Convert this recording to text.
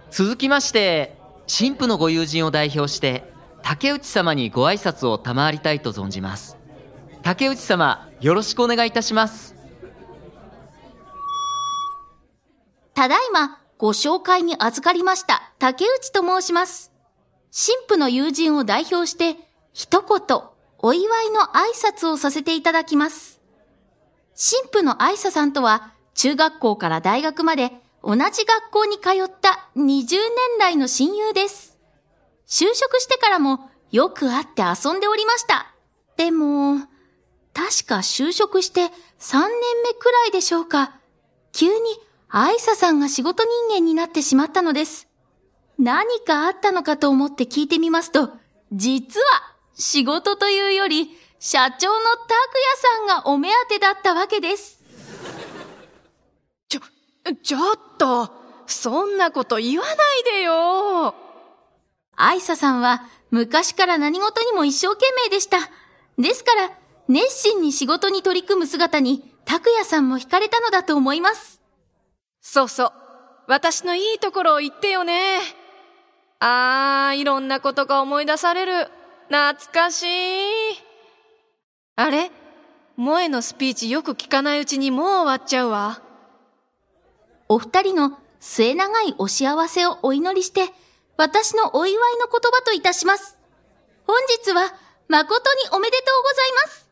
続きまして、神父のご友人を代表して、竹内様にご挨拶を賜りたいと存じます。竹内様、よろしくお願いいたします。 ただいま、ご紹介に預かりました、竹内と申します。神父の友人を代表して、一言、お祝いの挨拶をさせていただきます。神父の愛沙さんとは、中学校から大学まで同じ学校に通った20年来の親友です。就職してからもよく会って遊んでおりました。でも、確か就職して3年目くらいでしょうか。急に愛沙さんが仕事人間になってしまったのです。何かあったのかと思って聞いてみますと、実は仕事というより社長の拓也さんがお目当てだったわけです。 ちょっと、そんなこと言わないでよ。 愛沙さんは昔から何事にも一生懸命でした。ですから、熱心に仕事に取り組む姿に拓也さんも惹かれたのだと思います。 そうそう。私のいいところを言ってよね。いろんなことが思い出される。懐かしい。あれ？萌のスピーチよく聞かないうちにもう終わっちゃうわ。 お二人の末長いお幸せをお祈りして、私のお祝いの言葉といたします。本日は誠におめでとうございます。